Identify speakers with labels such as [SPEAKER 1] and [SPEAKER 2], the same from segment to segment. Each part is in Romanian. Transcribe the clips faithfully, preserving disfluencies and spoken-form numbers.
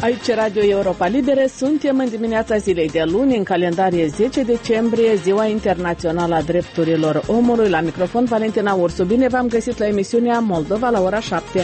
[SPEAKER 1] Aici Radio Europa Libere, suntem în dimineața zilei de luni, în calendar e zece decembrie, Ziua Internațională a Drepturilor Omului. La microfon Valentina Ursu. Bine v-am găsit la emisiunea Moldova la ora șapte.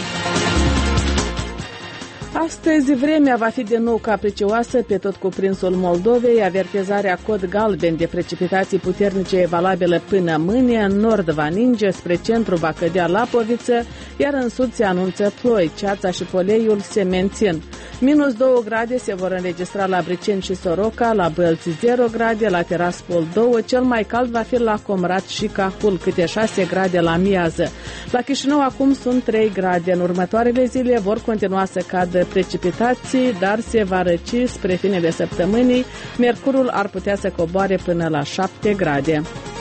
[SPEAKER 1] Astăzi vremea va fi din nou capricioasă pe tot cuprinsul Moldovei. Avertizarea cod galben de precipitații puternice e valabilă până mâine. În nord va ninge, spre centru va cădea Lapoviță, iar în sud se anunță ploi. Ceața și Poleiul se mențin. Minus două grade se vor înregistra la Briceni și Soroca, la Bălți zero grade, la Tiraspol doi, cel mai cald va fi la Comrat și Cahul, câte șase grade la miază. La Chișinău acum sunt trei grade. În următoarele zile vor continua să cadă precipitații, dar se va răci spre finele săptămânii. Mercurul ar putea să coboare până la șapte grade.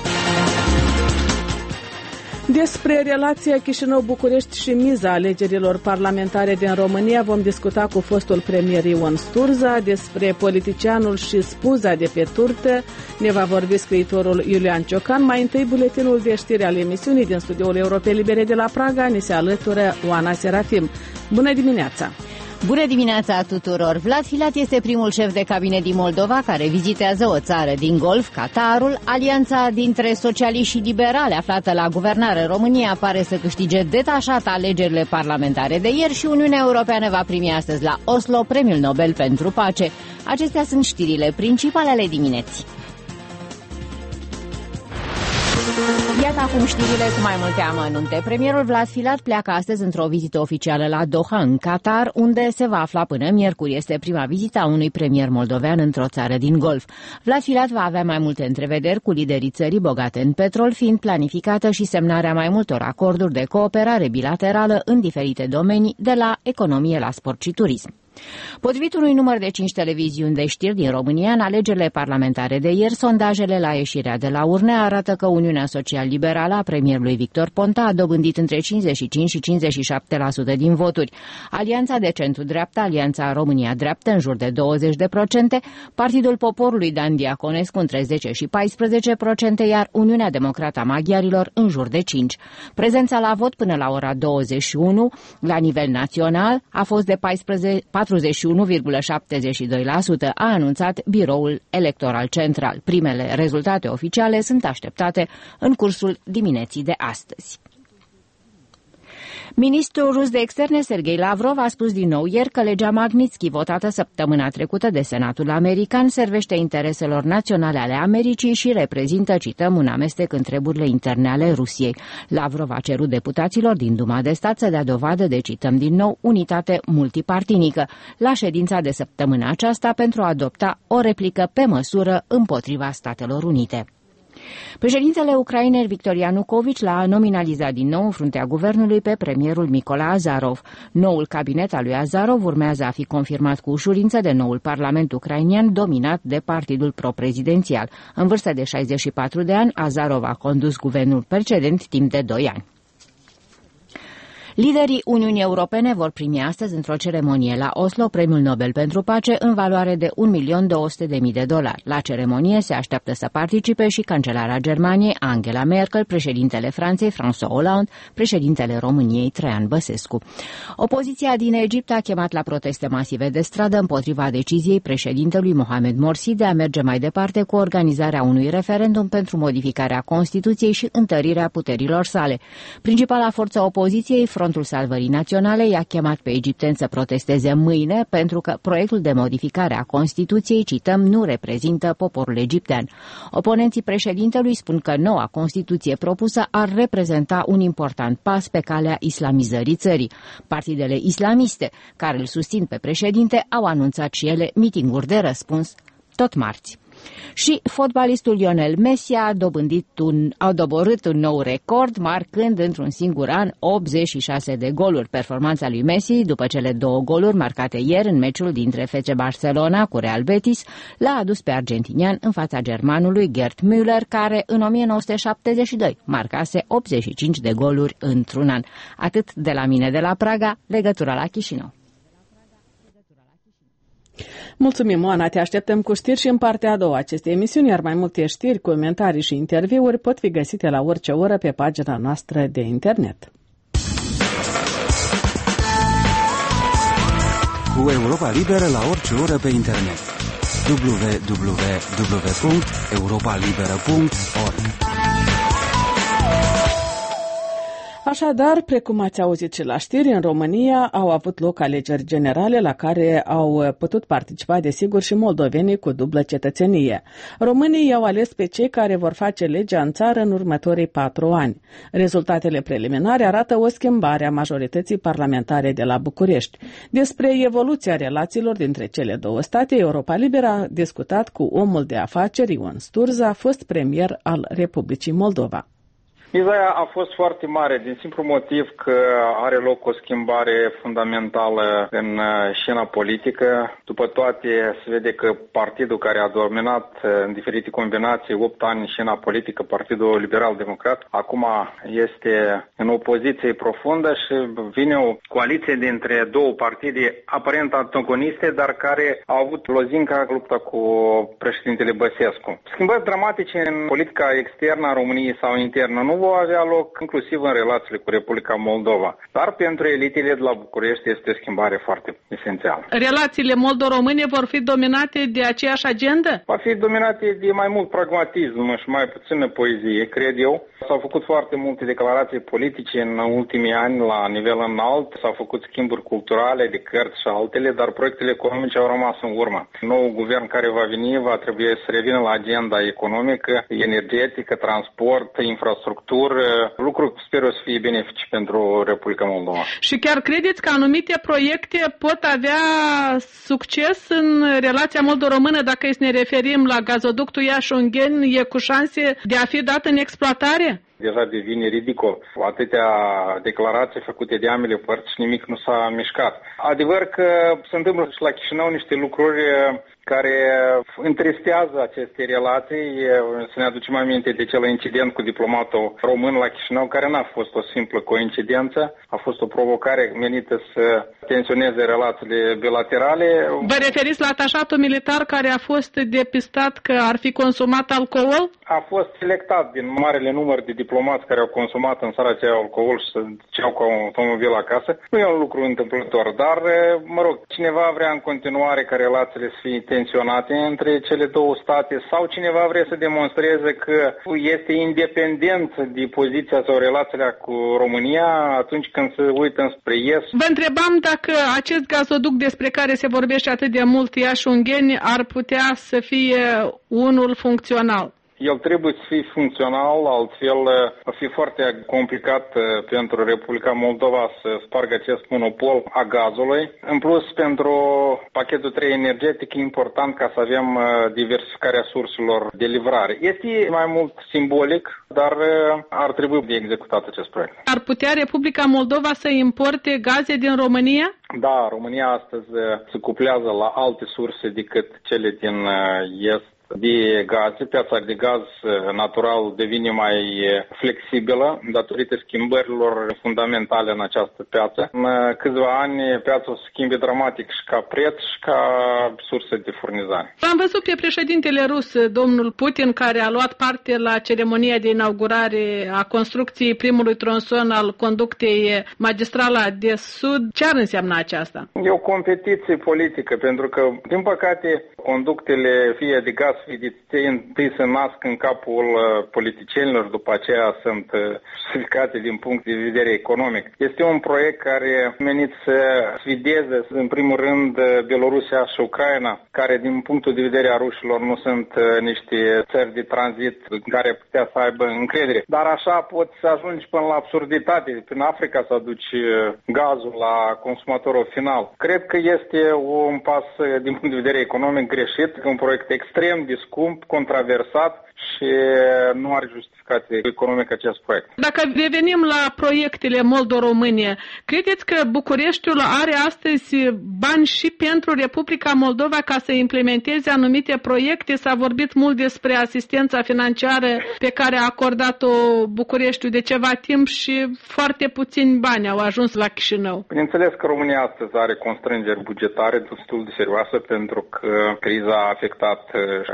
[SPEAKER 1] Despre relația Chișinău-București și miza alegerilor parlamentare din România vom discuta cu fostul premier Ion Sturza. Despre politicianul și spuza de pe turtă ne va vorbi scriitorul Iulian Ciocan. Mai întâi buletinul de știri al emisiunii din studioul Europei Libere de la Praga. Ni se alătură Oana Serafim. Bună dimineața!
[SPEAKER 2] Bună dimineața tuturor! Vlad Filat este primul șef de cabinet din Moldova care vizitează o țară din Golf, Qatarul. Alianța dintre socialiști și liberali aflată la guvernare în România pare să câștige detașat alegerile parlamentare de ieri și Uniunea Europeană va primi astăzi la Oslo Premiul Nobel pentru Pace. Acestea sunt știrile principale ale dimineții. Iată acum știrile cu mai multe amănunte. Premierul Vlad Filat pleacă astăzi într-o vizită oficială la Doha, în Qatar, unde se va afla până miercuri. Este prima vizită a unui premier moldovean într-o țară din Golf. Vlad Filat va avea mai multe întrevederi cu liderii țării bogate în petrol, fiind planificată și semnarea mai multor acorduri de cooperare bilaterală în diferite domenii, de la economie la sport și turism. Potrivit unui număr de cinci televiziuni de știri din România, în alegerile parlamentare de ieri, sondajele la ieșirea de la urne arată că Uniunea Social-Liberală a premierului Victor Ponta a dobândit între cincizeci și cinci și cincizeci și șapte la sută din voturi. Alianța de centru-dreapta, Alianța România Dreaptă, în jur de douăzeci la sută, Partidul Poporului Dan Diaconescu între zece și paisprezece la sută, iar Uniunea Democrată a Maghiarilor în jur de cinci la sută. Prezența la vot până la ora douăzeci și unu la nivel național a fost de patruzeci și unu virgulă șaptezeci și doi la sută, a anunțat Biroul Electoral Central. Primele rezultate oficiale sunt așteptate în cursul dimineții de astăzi. Ministrul rus de externe Sergei Lavrov a spus din nou ieri că legea Magnitsky, votată săptămâna trecută de Senatul american, servește intereselor naționale ale Americii și reprezintă, cităm, un amestec în treburile interne ale Rusiei. Lavrov a cerut deputaților din Duma de Stat să dea dovadă de, cităm din nou, unitate multipartinică la ședința de săptămâna aceasta pentru a adopta o replică pe măsură împotriva Statelor Unite. Președintele Ucrainei Victor Ianukovici l-a nominalizat din nou în fruntea guvernului pe premierul Mykola Azarov. Noul cabinet al lui Azarov urmează a fi confirmat cu ușurință de noul parlament ucrainian dominat de partidul pro-prezidențial. În vârstă de șaizeci și patru de ani, Azarov a condus guvernul precedent timp de doi ani. Liderii Uniunii Europene vor primi astăzi într-o ceremonie la Oslo Premiul Nobel pentru Pace în valoare de un milion două sute de mii de dolari. La ceremonie se așteaptă să participe și cancelara Germaniei Angela Merkel, președintele Franței François Hollande, președintele României Traian Băsescu. Opoziția din Egipt a chemat la proteste masive de stradă împotriva deciziei președintelui Mohamed Morsi de a merge mai departe cu organizarea unui referendum pentru modificarea Constituției și întărirea puterilor sale. Principala forță a opoziției, Frontul Salvării Naționale, i-a chemat pe egipteni să protesteze mâine pentru că proiectul de modificare a Constituției, cităm, nu reprezintă poporul egiptean. Oponenții președintelui spun că noua Constituție propusă ar reprezenta un important pas pe calea islamizării țării. Partidele islamiste, care îl susțin pe președinte, au anunțat și ele mitinguri de răspuns tot marți. Și fotbalistul Lionel Messi a, dobândit un, a doborât un nou record, marcând într-un singur an optzeci și șase de goluri. Performanța lui Messi, după cele două goluri marcate ieri în meciul dintre F C Barcelona cu Real Betis, l-a adus pe argentinian în fața germanului Gerd Müller, care în o mie nouă sute șaptezeci și doi marcase optzeci și cinci de goluri într-un an. Atât de la mine de la Praga, legătura la Chișinău.
[SPEAKER 1] Mulțumim, Oana, te așteptăm cu știri și în partea a doua acestei emisiuni, iar mai multe știri, comentarii și interviuri pot fi găsite la orice oră pe pagina noastră de internet.
[SPEAKER 3] cu Europa Liberă la orice oră pe internet. w w w punct europa liberă punct org.
[SPEAKER 1] Așadar, precum ați auzit și la știri, în România au avut loc alegeri generale la care au putut participa, desigur, și moldovenii cu dublă cetățenie. Românii i-au ales pe cei care vor face legea în țară în următorii patru ani. Rezultatele preliminare arată o schimbare a majorității parlamentare de la București. Despre evoluția relațiilor dintre cele două state, Europa Liberă a discutat cu omul de afaceri Ion Sturza, fost premier al Republicii Moldova.
[SPEAKER 4] Miza a fost foarte mare din simplu motiv că are loc o schimbare fundamentală în scena politică. După toate, se vede că partidul care a dominat în diferite combinații opt ani în scena politică, Partidul Liberal-Democrat, acum este în opoziție profundă și vine o coaliție dintre două partide aparent antagoniste, dar care au avut lozinca lupta cu președintele Băsescu. Schimbări dramatice în politica externă a României sau internă nu vor avea loc, inclusiv în relațiile cu Republica Moldova. Dar pentru elitele de la București este o schimbare foarte esențială.
[SPEAKER 1] Relațiile moldo-române vor fi dominate de aceeași agendă?
[SPEAKER 4] Va fi dominate de mai mult pragmatism și mai puțină poezie, cred eu. S-au făcut foarte multe declarații politice în ultimii ani la nivel înalt, s-au făcut schimburi culturale de cărți și altele, dar proiectele economice au rămas în urmă. Noul guvern care va veni va trebui să revină la agenda economică, energetică, transport, infrastructură, lucruri sper eu să fie benefici pentru Republica Moldova.
[SPEAKER 1] Și chiar credeți că anumite proiecte pot avea succes în relația moldo-română dacă ne referim la gazoductul Iași-Ungheni, e cu șanse de a fi dat în exploatare?
[SPEAKER 4] Deja devine ridicol. Atâtea declarații făcute de ambele părți și nimic nu s-a mișcat. Adevăr că se întâmplă și la Chișinău niște lucruri care întristează aceste relații. Să ne aducem aminte de acel incident cu diplomatul român la Chișinău, care n-a fost o simplă coincidență, a fost o provocare menită să tensioneze relațiile bilaterale.
[SPEAKER 1] Vă referiți la atașatul militar care a fost depistat că ar fi consumat alcool?
[SPEAKER 4] A fost selectat din marele număr de diplomați care au consumat în seara aceea alcool și să duceau cu automobil acasă. Nu e un lucru întâmplător, dar, mă rog, cineva vrea în continuare ca relațiile să fie tensionate între cele două state sau cineva vrea să demonstreze că este independent de poziția sau relațiile cu România atunci când se uită spre est.
[SPEAKER 1] Vă întrebam dacă acest gazoduct despre care se vorbește atât de mult, Iași-Ungheni, ar putea să fie unul funcțional.
[SPEAKER 4] El trebuie să fie funcțional, altfel va fi foarte complicat pentru Republica Moldova să spargă acest monopol a gazului. În plus, pentru pachetul trei energetic e important ca să avem diversificarea surselor de livrare. Este mai mult simbolic, dar ar trebui de executat acest proiect.
[SPEAKER 1] Ar putea Republica Moldova să importe gaze din România?
[SPEAKER 4] Da, România astăzi se cuplează la alte surse decât cele din est de gaze. Piața de gaz natural devine mai flexibilă datorită schimbărilor fundamentale în această piață. În câțiva ani piața o să schimbe dramatic și ca preț și ca sursă de furnizare.
[SPEAKER 1] Am văzut pe președintele rus, domnul Putin, care a luat parte la ceremonia de inaugurare a construcției primului tronson al conductei magistrala de sud. Ce ar însemna aceasta?
[SPEAKER 4] E o competiție politică, pentru că, din păcate, conductele fie de gaz întâi se nasc în capul politicienilor, după aceea sunt justificate din punct de vedere economic. Este un proiect care menit să sfideze, în primul rând, Bielorusia și Ucraina, care din punctul de vedere a rușilor nu sunt niște țări de tranzit în care putea să aibă încredere. Dar așa poți să ajungi până la absurditate. Prin Africa să aduci gazul la consumatorul final. Cred că este un pas din punct de vedere economic greșit, un proiect extrem de scump, controversat și nu are justificație economică acest proiect.
[SPEAKER 1] Dacă revenim la proiectele moldo-române, credeți că Bucureștiul are astăzi bani și pentru Republica Moldova ca să implementeze anumite proiecte? S-a vorbit mult despre asistența financiară pe care a acordat-o Bucureștiul de ceva timp și foarte puțini bani au ajuns la Chișinău.
[SPEAKER 4] Bineînțeles că România astăzi are constrângeri bugetare destul de serioase pentru că criza a afectat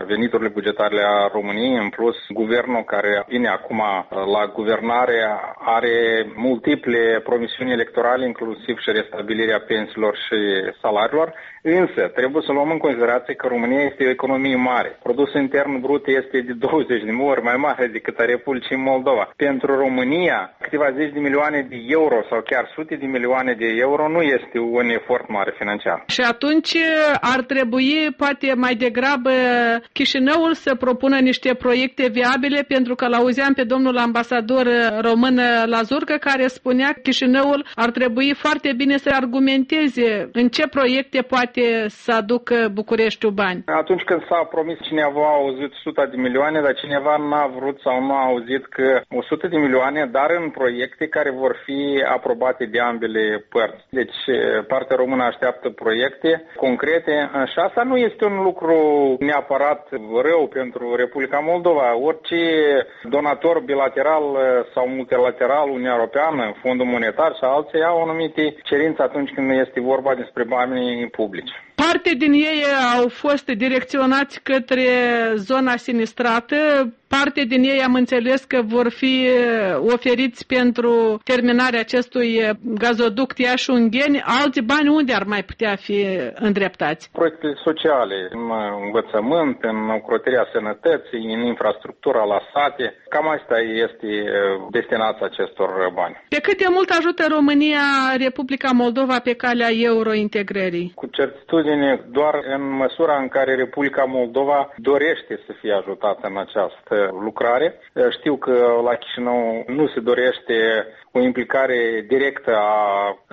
[SPEAKER 4] veniturile bugetare a României. În plus, guvernul care vine acum la guvernare are multiple promisiuni electorale, inclusiv și restabilirea pensiilor și salariilor. Însă, trebuie să luăm în considerație că România este o economie mare. Produsul intern brut este de douăzeci de ori mai mare decât a Republicii Moldova. Pentru România, câteva zeci de milioane de euro sau chiar sute de milioane de euro nu este un efort mare financiar.
[SPEAKER 1] Și atunci ar trebui, poate mai degrabă, Chișinăul să propună niște proiecte viabile, pentru că l-auzeam pe domnul ambasador român la Zurcă, care spunea că Chișinăul ar trebui foarte bine să argumenteze în ce proiecte poate să aducă Bucureștiul bani.
[SPEAKER 4] Atunci când s-a promis, cineva a auzit o sută de milioane, dar cineva n-a vrut sau nu a auzit că o sută de milioane, dar în proiecte care vor fi aprobate de ambele părți. Deci partea română așteaptă proiecte concrete și asta nu este un lucru neapărat rău pentru Republica Moldova. Orice donator bilateral sau multilateral, Uniunea Europeană, Fondul Monetar și alții au anumite cerințe atunci când este vorba despre banii publici.
[SPEAKER 1] Parte din ei au fost direcționați către zona sinistrată, parte din ei am înțeles că vor fi oferiți pentru terminarea acestui gazoduct Iași-Ungheni. Alți bani unde ar mai putea fi îndreptați?
[SPEAKER 4] Proiectele sociale, în învățământ, în ocrotirea sănătății, în infrastructura la sate. Cam asta este destinația acestor bani.
[SPEAKER 1] Pe cât de mult ajută România Republica Moldova pe calea eurointegrării?
[SPEAKER 4] Cu certitudine, doar în măsura în care Republica Moldova dorește să fie ajutată în această lucrare. Știu că la Chișinău nu se dorește o implicare directă a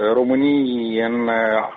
[SPEAKER 4] României în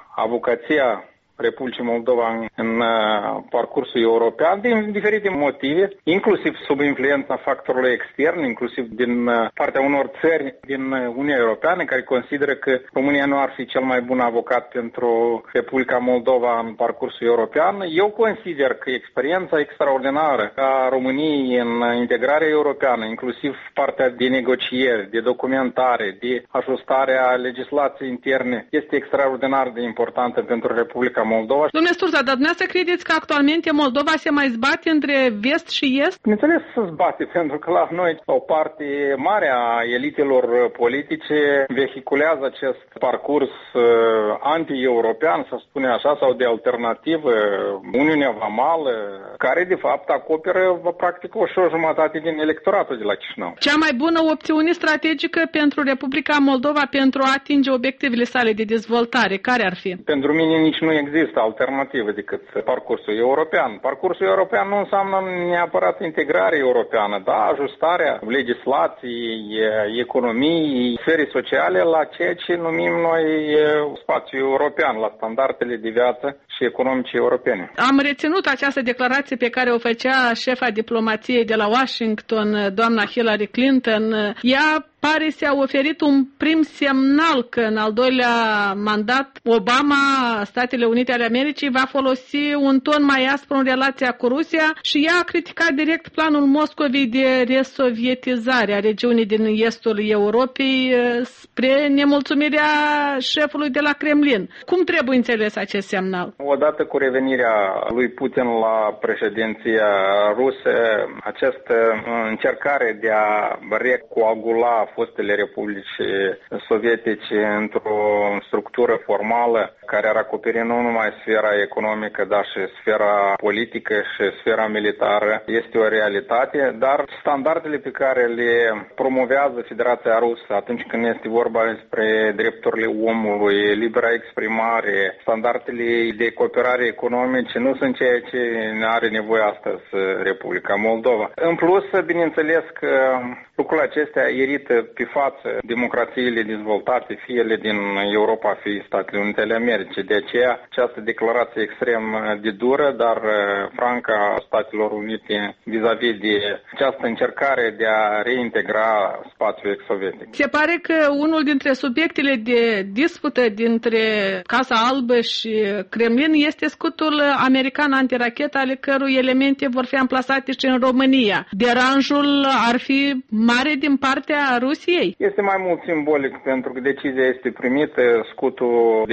[SPEAKER 4] avocația Republicii Moldova în, în parcursul european din diferite motive, inclusiv sub influența factorului extern, inclusiv din partea unor țări din Uniunea Europeană care consideră că România nu ar fi cel mai bun avocat pentru Republica Moldova în parcursul european. Eu consider că experiența extraordinară a României în integrarea europeană, inclusiv partea de negocieri, de documentare, de ajustare a legislației interne, este extraordinar de importantă pentru Republica Moldova.
[SPEAKER 1] Domnule Sturza, dar dumneavoastră credeți că actualmente Moldova se mai zbate între vest și est?
[SPEAKER 4] Bineînțeles să zbate, pentru că la noi o parte mare a elitelor politice vehiculează acest parcurs uh, anti-european, să spune așa, sau de alternativă, Uniunea Vamală, care de fapt acoperă practic o și o jumătate din electoratul de la Chișinău.
[SPEAKER 1] Cea mai bună opțiune strategică pentru Republica Moldova pentru a atinge obiectivele sale de dezvoltare, care ar fi?
[SPEAKER 4] Pentru mine nici nu există alternativă decât parcursul european. Parcursul european nu înseamnă neapărat integrare europeană, da, ajustarea legislației, economiei, sferii sociale la ceea ce numim noi spațiul european, la standardele de viață și economice europene.
[SPEAKER 1] Am reținut această declarație pe care o făcea șefa diplomației de la Washington, doamna Hillary Clinton. Ea pare să-a oferit un prim semnal că în al doilea mandat Obama, Statele Unite ale Americii, va folosi un ton mai aspru în relația cu Rusia și ea a criticat direct planul Moscovei de resovietizare a regiunii din estul Europei spre nemulțumirea șefului de la Kremlin. Cum trebuie înțeles acest semnal?
[SPEAKER 4] Odată cu revenirea lui Putin la președinția rusă, această încercare de a recoagula fostele republici sovietice într-o structură formală care ar acoperi nu numai sfera economică, dar și sfera politică și sfera militară, este o realitate, dar standardele pe care le promovează Federația Rusă atunci când este vorba despre drepturile omului, libera exprimare, standardele de cooperare economice nu sunt ceea ce are nevoie astăzi Republica Moldova. În plus, bineînțeles că lucrurile acestea irită pe față democrațiile dezvoltate, fie ele din Europa, fie Statele Unite ale Americii. De aceea, această declarație extrem de dură, dar francă a Statelor Unite vis-a-vis de această încercare de a reintegra spațiul ex-sovietic.
[SPEAKER 1] Se pare că unul dintre subiectele de dispută dintre Casa Albă și Kremlin este scutul american antirachetă, ale cărui elemente vor fi amplasate și în România. Deranjul ar fi mare din partea Rusiei?
[SPEAKER 4] Este mai mult simbolic pentru că decizia este primită, scutul deja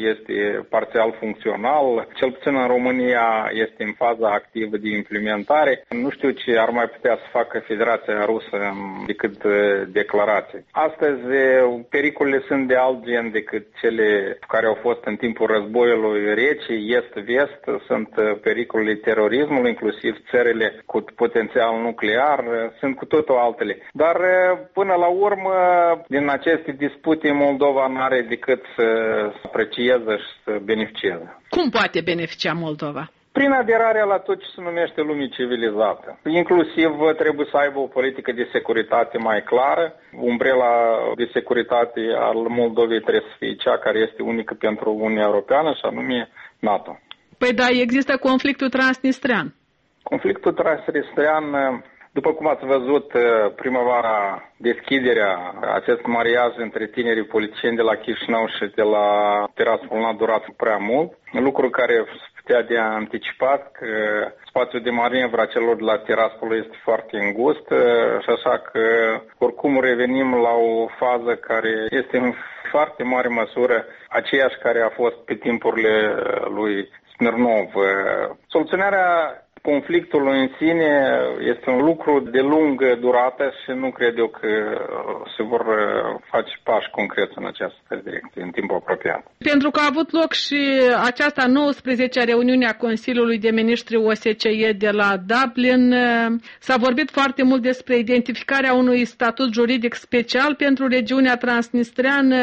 [SPEAKER 4] este parțial funcțional, cel puțin în România este în faza activă de implementare. Nu știu ce ar mai putea să facă Federația Rusă decât declarații. Astăzi pericolele sunt de alt gen decât cele care au fost în timpul războiului rece, est-vest, sunt pericolele terorismului, inclusiv țările cu potențial nuclear, sunt cu totul altele. Dar până la urmă, din aceste dispute, Moldova nu are decât să aprecieze și să beneficieze.
[SPEAKER 1] Cum poate beneficia Moldova?
[SPEAKER 4] Prin aderarea la tot ce se numește lumii civilizată. Inclusiv trebuie să aibă o politică de securitate mai clară. Umbrela de securitate al Moldovei trebuie să fie cea care este unică pentru Uniunea Europeană, și anume NATO.
[SPEAKER 1] Păi da, există conflictul transnistrean.
[SPEAKER 4] Conflictul transnistrean, după cum ați văzut, primăvara, deschiderea, acest mariaj între tinerii politicieni de la Chișinău și de la Tiraspol n-a durat prea mult, lucru care putea de anticipat, că spațiul de manevră a celor de la Tiraspol este foarte îngust și așa că oricum revenim la o fază care este în foarte mare măsură aceeași care a fost pe timpurile lui Smirnov. Soluționarea conflictul în sine este un lucru de lungă durată și nu cred eu că se vor face pași concreți în această direcție în timpul apropiat.
[SPEAKER 1] Pentru că a avut loc și această nouăsprezecea reuniune a Consiliului de Ministri O S C E de la Dublin, s-a vorbit foarte mult despre identificarea unui statut juridic special pentru regiunea transnistreană.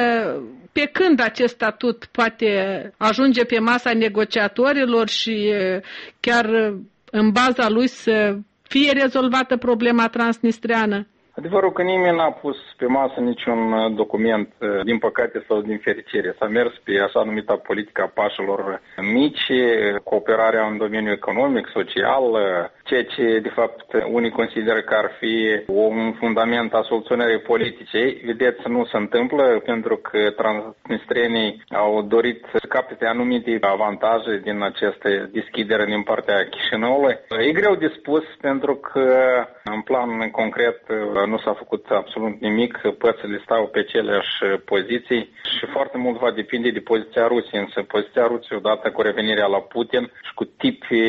[SPEAKER 1] Pe când acest statut poate ajunge pe masa negociatorilor și chiar în baza lui să fie rezolvată problema transnistreană?
[SPEAKER 4] Adevărul că nimeni n-a pus pe masă niciun document, din păcate sau din fericire. S-a mers pe așa numita politica pașilor mici, cooperarea în domeniul economic, social, ceea ce de fapt unii consideră că ar fi un fundament a soluționării politice. Vedeți, nu se întâmplă pentru că transnistrenii au dorit să capete anumite avantaje din această deschidere din partea Chișinăului. E greu de spus pentru că în plan concret nu s-a făcut absolut nimic, părțile stau pe aceleași poziții și foarte mult va depinde de poziția Rusiei, însă poziția Rusiei odată cu revenirea la Putin și cu tipi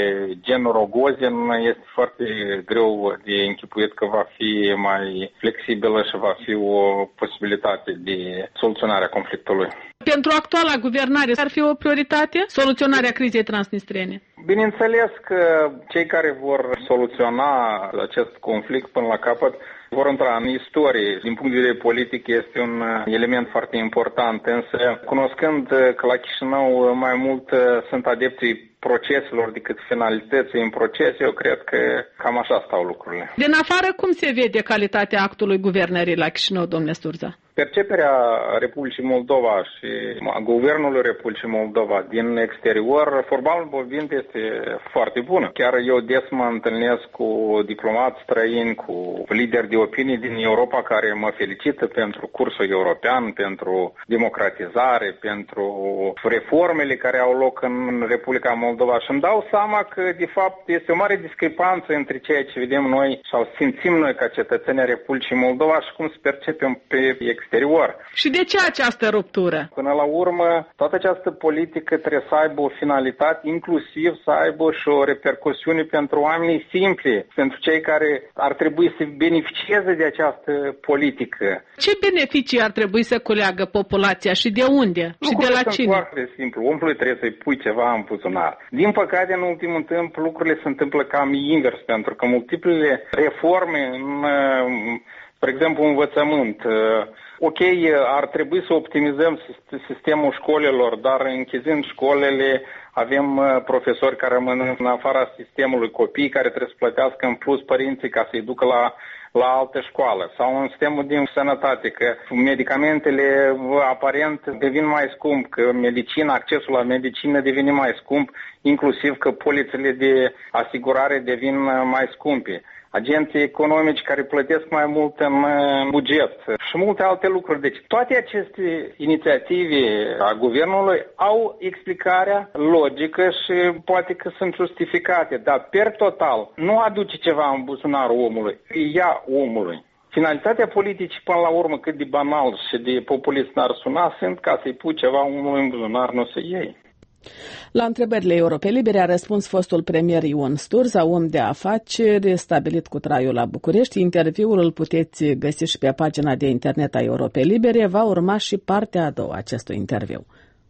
[SPEAKER 4] gen Rogozin este foarte greu de închipuit că va fi mai flexibilă și va fi o posibilitate de soluționare a conflictului.
[SPEAKER 1] Pentru actuala guvernare ar fi o prioritate soluționarea crizei transnistrene?
[SPEAKER 4] Bineînțeles că cei care vor soluționa acest conflict până la capăt vor intra în istorie. Din punct de vedere politic este un element foarte important, însă cunoscând că la Chișinău mai mult sunt adepții proceselor decât finalității în proces, eu cred că cam așa stau lucrurile.
[SPEAKER 1] Din afară, cum se vede calitatea actului guvernării la Chișinău, domnule Sturza?
[SPEAKER 4] Perceperea Republicii Moldova și a Guvernului Republicii Moldova din exterior, formal vorbind, este foarte bună. Chiar eu des mă întâlnesc cu diplomați străini, cu lideri de opinii din Europa care mă felicită pentru cursul european, pentru democratizare, pentru reformele care au loc în Republica Moldova și îmi dau seama că, de fapt, este o mare discrepanță între ceea ce vedem noi sau simțim noi ca cetățenii Republicii Moldova și cum se percepem pe exterior. Exterior.
[SPEAKER 1] Și de ce această ruptură?
[SPEAKER 4] Până la urmă, toată această politică trebuie să aibă o finalitate, inclusiv să aibă și o repercusiune pentru oamenii simpli, pentru cei care ar trebui să beneficieze de această politică.
[SPEAKER 1] Ce beneficii ar trebui să culeagă populația și de unde? Și
[SPEAKER 4] Lucrurile
[SPEAKER 1] de la cine?
[SPEAKER 4] Sunt foarte simplu. Omului trebuie să-i pui ceva în buzunar. Din păcate, în ultimul timp, lucrurile se întâmplă cam invers, pentru că multiplele reforme în, spre exemplu, învățământ. Ok, ar trebui să optimizăm sistemul școlilor, dar închizând școlile avem profesori care rămân în afara sistemului, copii care trebuie să plătească în plus părinții ca să-i ducă la, la altă școală. Sau în sistemul din sănătate, că medicamentele aparent devin mai scump, că medicina, accesul la medicină devine mai scump, inclusiv că polițele de asigurare devin mai scumpe. Agenții economici care plătesc mai mult în buget și multe alte lucruri. Deci toate aceste inițiative a guvernului au explicarea logică și poate că sunt justificate, dar per total nu aduce ceva în buzunarul omului, ia omului. Finalitatea politicii, până la urmă, cât de banal și de populist n-ar suna, sunt ca să-i pui ceva unul în buzunar, nu să iei.
[SPEAKER 1] La întrebările Europe Libere a răspuns fostul premier Ion Sturza, om de afaceri stabilit cu traiul la București. Interviul îl puteți găsi și pe pagina de internet a Europe Libere. Va urma și partea a doua acestui interviu.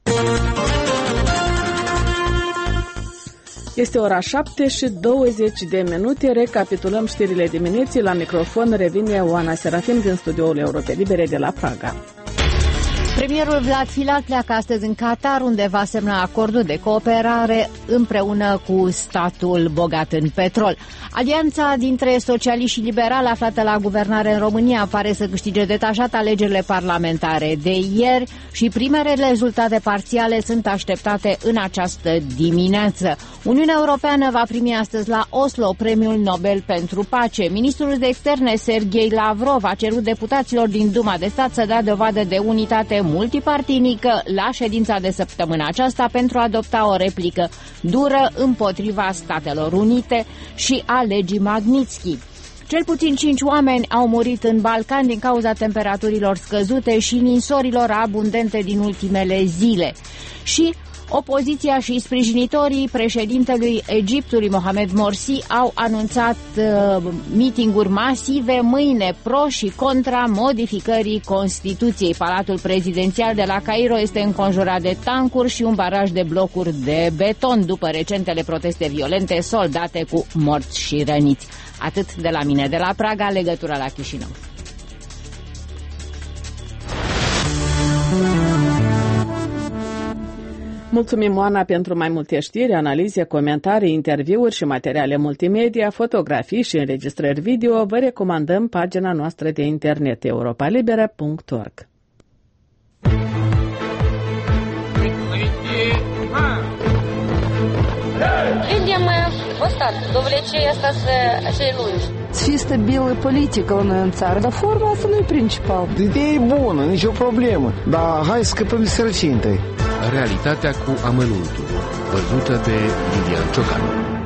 [SPEAKER 1] Este ora șapte și douăzeci de minute. Recapitulăm știrile dimineții. La microfon revine Oana Serafim din studioul Europe Libere de la Praga.
[SPEAKER 2] Premierul Vlad Filat pleacă astăzi în Qatar, unde va semna acordul de cooperare împreună cu statul bogat în petrol. Alianța dintre socialiști și liberali aflată la guvernare în România pare să câștige detașat alegerile parlamentare de ieri și primele rezultate parțiale sunt așteptate în această dimineață. Uniunea Europeană va primi astăzi la Oslo premiul Nobel pentru pace. Ministrul de Externe Serghei Lavrov a cerut deputaților din Duma de Stat să dea dovadă de unitate multipartinică la ședința de săptămână aceasta pentru a adopta o replică dură împotriva Statelor Unite și a legii Magnitsky. Cel puțin cinci oameni au murit în Balcan din cauza temperaturilor scăzute și ninsorilor abundente din ultimele zile. Și opoziția și sprijinitorii președintelui Egiptului Mohamed Morsi au anunțat uh, mitinguri masive mâine pro și contra modificării Constituției. Palatul prezidențial de la Cairo este înconjurat de tancuri și un baraj de blocuri de beton după recentele proteste violente soldate cu morți și răniți. Atât de la mine de la Praga, legătura la Chișinău.
[SPEAKER 1] Mulțumim, Oana, pentru mai multe știri, analize, comentarii, interviuri și materiale multimedia, fotografii și înregistrări video. Vă recomandăm pagina noastră de internet europa libera punct org.
[SPEAKER 5] Видимо, вот так, довлече остаться cei lungi.
[SPEAKER 6] Fi stabilă politică la noi în țară, dar forma asta nu e principal.
[SPEAKER 7] Ideea e bună, nicio problemă, dar hai să scăpăm de sărăcie întâi.
[SPEAKER 8] Realitatea cu amănuntul, văzută de Lilian Ciocan.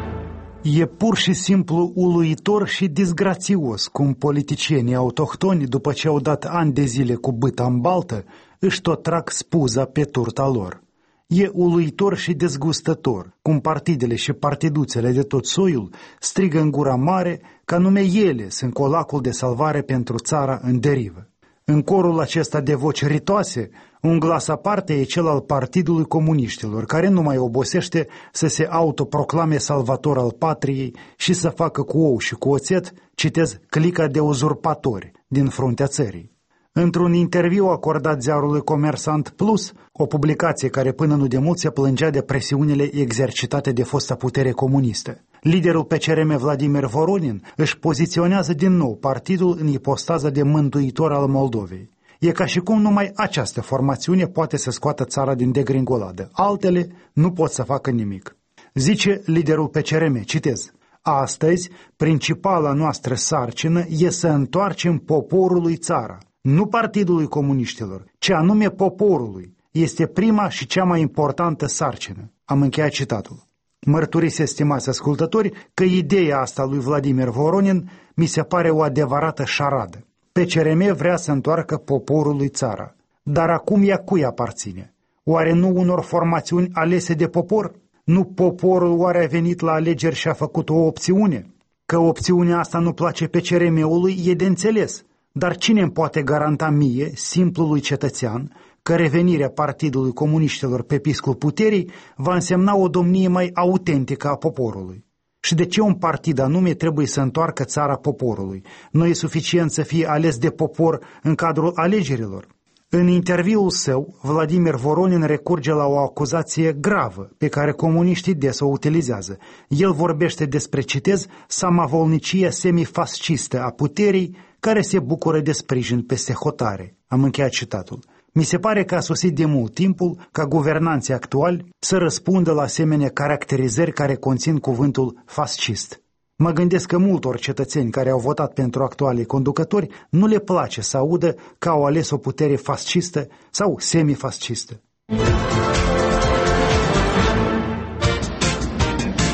[SPEAKER 9] E pur și simplu uluitor și disgrațios cum politicienii autohtoni, după ce au dat ani de zile cu bâta în baltă, își tot trag spuza pe turta lor. E uluitor și dezgustător cum partidele și partiduțele de tot soiul strigă în gura mare că nume ele sunt colacul de salvare pentru țara în derivă. În corul acesta de voci ritoase, un glas aparte e cel al Partidului Comuniștilor, care nu mai obosește să se autoproclame salvator al patriei și să facă cu ou și cu oțet, citez, clica de uzurpatori din fruntea țării. Într-un interviu acordat ziarului Comersant Plus, o publicație care până nu demult se plângea de presiunile exercitate de fosta putere comunistă, liderul P C R M Vladimir Voronin își poziționează din nou partidul în ipostaza de mântuitor al Moldovei. E ca și cum numai această formațiune poate să scoată țara din degringoladă. Altele nu pot să facă nimic. Zice liderul P C R M, citez, astăzi, principala noastră sarcină e să întoarcem poporului țara. Nu Partidului Comuniștilor, ci anume poporului. Este prima și cea mai importantă sarcină. Am încheiat citatul. Mărturisesc, stimați ascultători, că ideea asta lui Vladimir Voronin mi se pare o adevărată șaradă. P C R M vrea să întoarcă poporului țara. Dar acum ea cui aparține? Oare nu unor formațiuni alese de popor? Nu poporul oare a venit la alegeri și a făcut o opțiune? Că opțiunea asta nu place P C R M-ului e de înțeles. Dar cine îmi poate garanta mie, simplului cetățean, că revenirea Partidului Comuniștilor pe piscul puterii va însemna o domnie mai autentică a poporului? Și de ce un partid anume trebuie să întoarcă țara poporului? Nu e suficient să fie ales de popor în cadrul alegerilor? În interviul său, Vladimir Voronin recurge la o acuzație gravă pe care comuniștii des o utilizează. El vorbește despre, citez, samavolnicia semifascistă a puterii care se bucură de sprijin peste hotare. Am încheiat citatul. Mi se pare că a sosit de mult timpul ca guvernanții actuali să răspundă la asemenea caracterizări care conțin cuvântul fascist. Mă gândesc că multor cetățeni care au votat pentru actualii conducători nu le place să audă că au ales o putere fascistă sau semifascistă.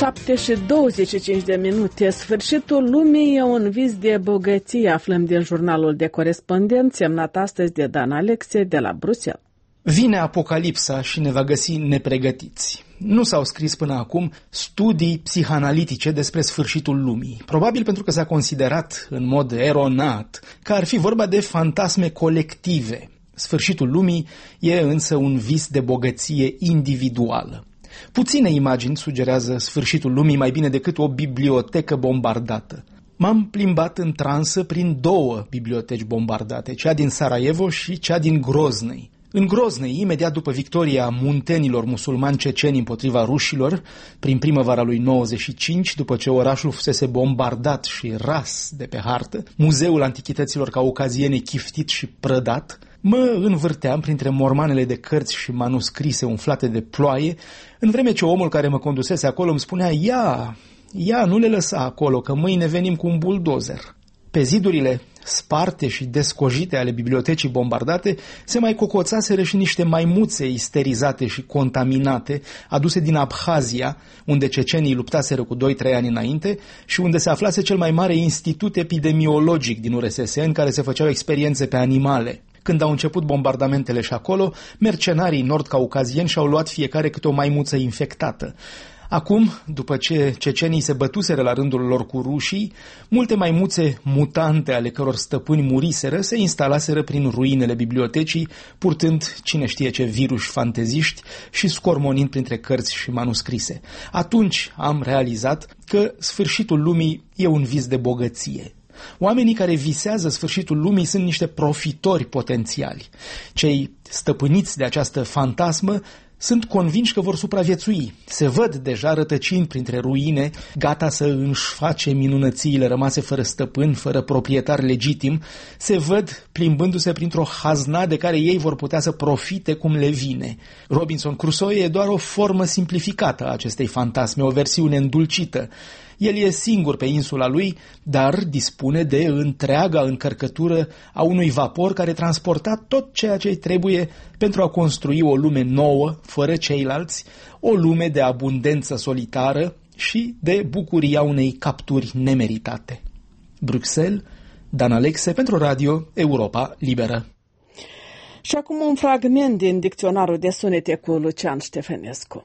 [SPEAKER 1] șapte și douăzeci și cinci de minute. Sfârșitul lumii e un vis de bogăție, aflăm din jurnalul de corespondent semnat astăzi de Dan Alexe de la Bruxelles.
[SPEAKER 10] Vine apocalipsa și ne va găsi nepregătiți. Nu s-au scris până acum studii psihanalitice despre sfârșitul lumii, probabil pentru că s-a considerat în mod eronat că ar fi vorba de fantasme colective. Sfârșitul lumii e însă un vis de bogăție individuală. Puține imagini sugerează sfârșitul lumii mai bine decât o bibliotecă bombardată. M-am plimbat în transă prin două biblioteci bombardate, cea din Sarajevo și cea din Groznăi. În Groznăi, imediat după victoria muntenilor musulmani ceceni împotriva rușilor, prin primăvara lui nouăzeci și cinci, după ce orașul fusese bombardat și ras de pe hartă, muzeul antichităților caucaziene chiftit și prădat, mă învârteam printre mormanele de cărți și manuscrise umflate de ploaie, în vreme ce omul care mă condusese acolo îmi spunea: Ia, ia, nu le lăsa acolo, că mâine venim cu un buldozer. Pe zidurile sparte și descojite ale bibliotecii bombardate se mai cocoțaseră și niște maimuțe isterizate și contaminate, aduse din Abhazia, unde cecenii luptaseră cu doi trei ani înainte și unde se aflase cel mai mare institut epidemiologic din U R S S, în care se făceau experiențe pe animale. Când au început bombardamentele și acolo, mercenarii nord-caucazieni și-au luat fiecare câte o maimuță infectată. Acum, după ce cecenii se bătuseră la rândul lor cu rușii, multe maimuțe mutante ale căror stăpâni muriseră se instalaseră prin ruinele bibliotecii, purtând cine știe ce virus fanteziști și scormonind printre cărți și manuscrise. Atunci am realizat că sfârșitul lumii e un vis de bogăție. Oamenii care visează sfârșitul lumii sunt niște profitori potențiali. Cei stăpâniți de această fantasmă sunt convinși că vor supraviețui. Se văd deja rătăcind printre ruine, gata să își face minunățiile rămase fără stăpân, fără proprietar legitim. Se văd plimbându-se printr-o hazna de care ei vor putea să profite cum le vine. Robinson Crusoe e doar o formă simplificată a acestei fantasme, o versiune îndulcită. El e singur pe insula lui, dar dispune de întreaga încărcătură a unui vapor care transporta tot ceea ce trebuie pentru a construi o lume nouă, fără ceilalți, o lume de abundență solitară și de bucuria unei capturi nemeritate. Bruxelles, Dan Alexe pentru Radio Europa Liberă.
[SPEAKER 1] Și acum un fragment din dicționarul de sunete cu Lucian Ștefănescu.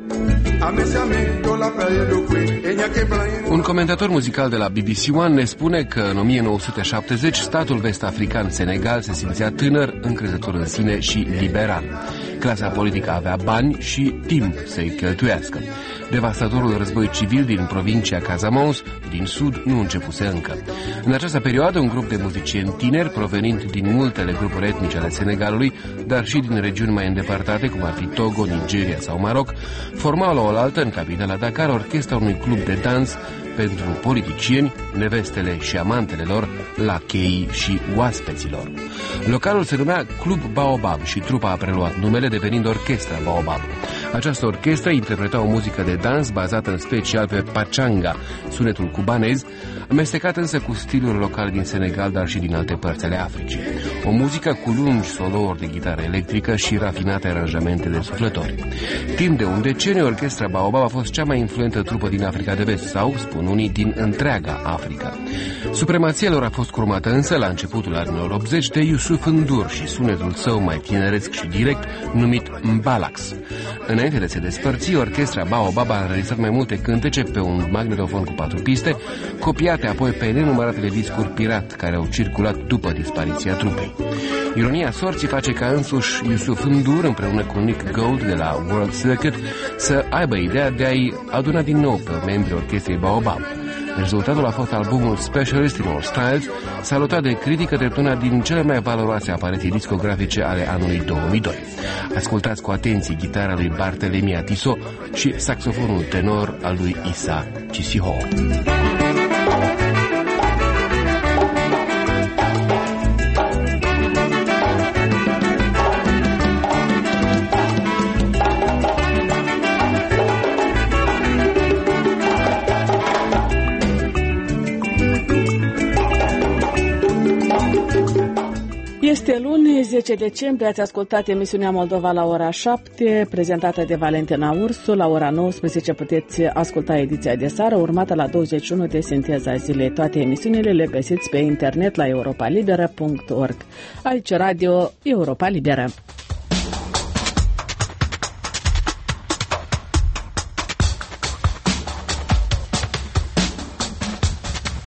[SPEAKER 8] Un comentator muzical de la B B C One ne spune că în o mie nouă sute șaptezeci statul vest-african Senegal se simțea tânăr, încrezător în sine și liberal. Clasa politică avea bani și timp să-i cheltuiască. Devastatorul război civil din provincia Casamance, din sud, nu începuse încă. În această perioadă, un grup de muzicieni tineri, provenind din multele grupuri etnice ale Senegalului, dar și din regiuni mai îndepărtate, cum ar fi Togo, Nigeria sau Maroc, formau la oaltă în capitala Dakar orchestra unui club de dans pentru politicieni, nevestele și amantele lor, lacheii și oaspeților. Localul se numea Club Baobab și trupa a preluat numele devenind Orchestra Baobab. Această orchestră interpreta o muzică de dans bazată în special pe pachanga, sunetul cubanez, amestecat însă cu stiluri locale din Senegal, dar și din alte părți ale Africii. O muzică cu lungi solouri de gitară electrică și rafinate aranjamente de suflători. Timp de un deceniu, Orchestra Baobab a fost cea mai influentă trupă din Africa de Vest sau, spun unii, din întreaga Africa. Supremația lor a fost curmată însă la începutul anilor optzeci de Youssou N'Dour și sunetul său mai tineresc și direct numit Mbalax. Înainte de se despărți, Orchestra Baobab a înregistrat mai multe cântece pe un magnetofon cu patru piste, copiate apoi pe nenumăratele discuri pirat care au circulat după dispariția trupei. Ironia sorții face ca însuși Youssou N'Dour împreună cu Nick Gold de la World Circuit să aibă ideea de a-i aduna din nou pe membrii Orchestrei Baobab. Rezultatul a fost albumul Specialist in All Styles, salutat de critică drept una din cele mai valoroase apariții discografice ale anului două mii doi. Ascultați cu atenție gitara lui Barthelemy Atiso și saxofonul tenor al lui Issa Cisiho.
[SPEAKER 1] Este luni, zece decembrie, ați ascultat emisiunea Moldova la ora șapte, prezentată de Valentina Ursu. La ora nouăsprezece puteți asculta ediția de seară, urmată la douăzeci și unu de Sinteza Zilei. Toate emisiunile le găsiți pe internet la europa liberă punct org. Aici Radio Europa Liberă.